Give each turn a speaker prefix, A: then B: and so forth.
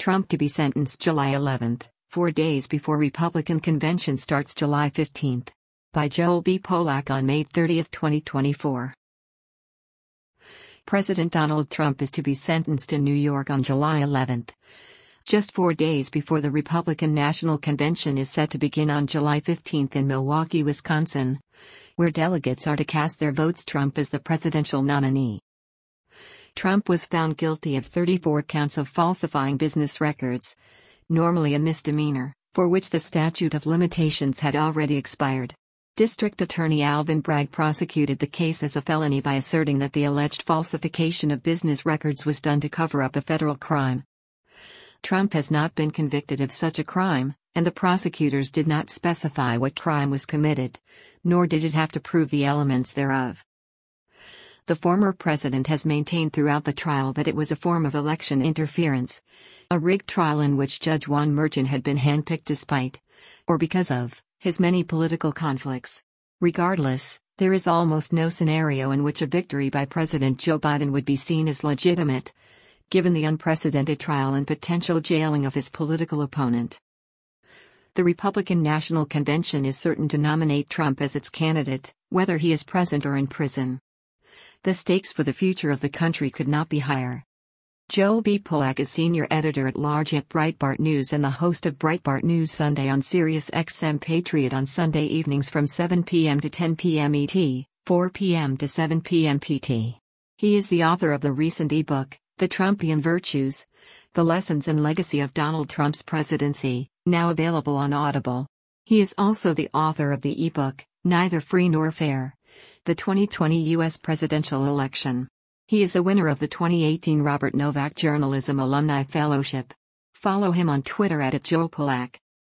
A: Trump to be sentenced July 11, 4 days before Republican convention starts July 15. By Joel B. Polak on May 30, 2024. President Donald Trump is to be sentenced in New York on July 11, just 4 days before the Republican National Convention is set to begin on July 15 in Milwaukee, Wisconsin, where delegates are to cast their votes. Trump is the presidential nominee. Trump was found guilty of 34 counts of falsifying business records, normally a misdemeanor, for which the statute of limitations had already expired. District Attorney Alvin Bragg prosecuted the case as a felony by asserting that the alleged falsification of business records was done to cover up a federal crime. Trump has not been convicted of such a crime, and the prosecutors did not specify what crime was committed, nor did it have to prove the elements thereof. The former president has maintained throughout the trial that it was a form of election interference, a rigged trial in which Judge Juan Merchan had been handpicked despite, or because of, his many political conflicts. Regardless, there is almost no scenario in which a victory by President Joe Biden would be seen as legitimate, given the unprecedented trial and potential jailing of his political opponent. The Republican National Convention is certain to nominate Trump as its candidate, whether he is present or in prison. The stakes for the future of the country could not be higher. Joel B. Polak is senior editor-at-large at Breitbart News and the host of Breitbart News Sunday on Sirius XM Patriot on Sunday evenings from 7 p.m. to 10 p.m. ET, 4 p.m. to 7 p.m. PT. He is the author of the recent ebook, The Trumpian Virtues: The Lessons and Legacy of Donald Trump's Presidency, now available on Audible. He is also the author of the ebook, Neither Free Nor Fair: The 2020 U.S. Presidential Election. He is a winner of the 2018 Robert Novak Journalism Alumni Fellowship. Follow him on Twitter @JoelPolak.